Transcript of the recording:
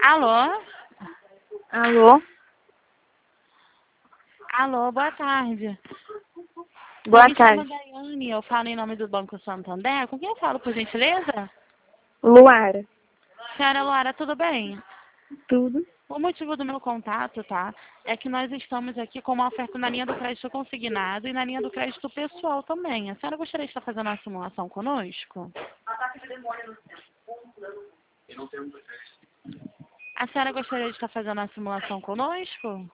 Alô? Alô? Alô, boa tarde. Boa Me chamo tarde. Daiane, eu falo em nome do Banco Santander. Com quem eu falo, por gentileza? Luara. Senhora Luara, tudo bem? Tudo? O motivo do meu contato, tá, é que nós estamos aqui com uma oferta na linha do crédito consignado e na linha do crédito pessoal também. A senhora gostaria de estar fazendo uma simulação conosco? A senhora gostaria de estar fazendo uma simulação conosco?